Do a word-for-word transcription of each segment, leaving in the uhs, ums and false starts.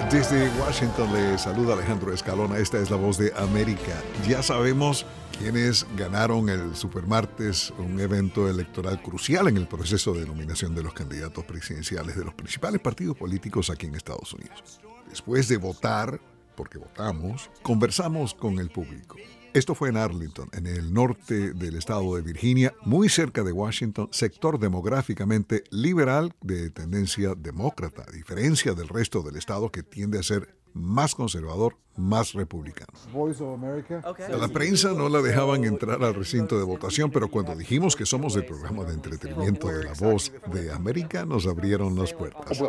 Desde Washington le saluda Alejandro Escalona. Esta es La Voz de América. Ya sabemos quiénes ganaron el Supermartes, un evento electoral crucial en el proceso de nominación de los candidatos presidenciales de los principales partidos políticos aquí en Estados Unidos. Después de votar, porque votamos, conversamos con el público. Esto fue en Arlington, en el norte del estado de Virginia, muy cerca de Washington, sector demográficamente liberal de tendencia demócrata, a diferencia del resto del estado que tiende a ser más conservador, más republicano. A la prensa no la dejaban entrar al recinto de votación, pero cuando dijimos que somos el programa de entretenimiento de La Voz de América, nos abrieron las puertas.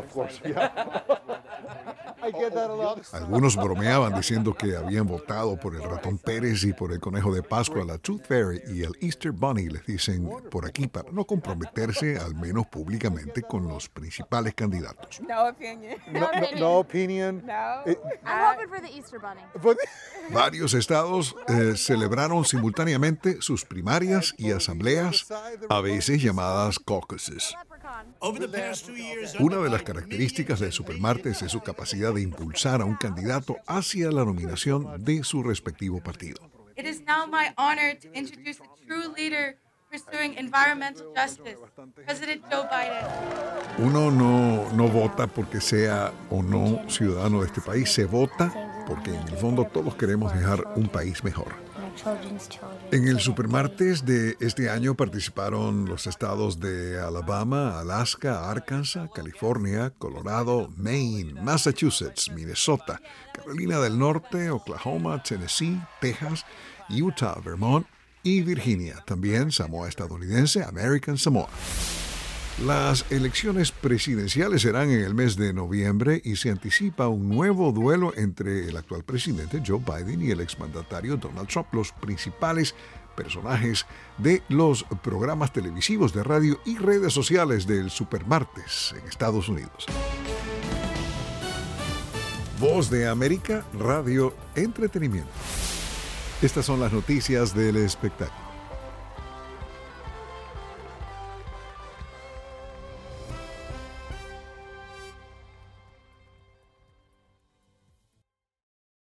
Algunos bromeaban diciendo que habían votado por el ratón Pérez y por el conejo de Pascua, la Tooth Fairy y el Easter Bunny, les dicen por aquí, para no comprometerse, al menos públicamente, con los principales candidatos. No opinion. No, no, no opinion. No. It- I'm hoping for the Easter Bunny. but- Varios estados eh, celebraron simultáneamente sus primarias y asambleas, a veces llamadas caucuses. Una de las características del Supermartes es su capacidad de impulsar a un candidato hacia la nominación de su respectivo partido. It is now my honor to introduce the true leader pursuing environmental justice, President Joe Biden. Uno no, no vota porque sea o no ciudadano de este país, se vota porque en el fondo todos queremos dejar un país mejor. En el Supermartes de este año participaron los estados de Alabama, Alaska, Arkansas, California, Colorado, Maine, Massachusetts, Minnesota, Carolina del Norte, Oklahoma, Tennessee, Texas, Utah, Vermont y Virginia. También Samoa estadounidense, American Samoa. Las elecciones presidenciales serán en el mes de noviembre y se anticipa un nuevo duelo entre el actual presidente Joe Biden y el exmandatario Donald Trump, los principales personajes de los programas televisivos de radio y redes sociales del Supermartes en Estados Unidos. Voz de América, Radio Entretenimiento. Estas son las noticias del espectáculo.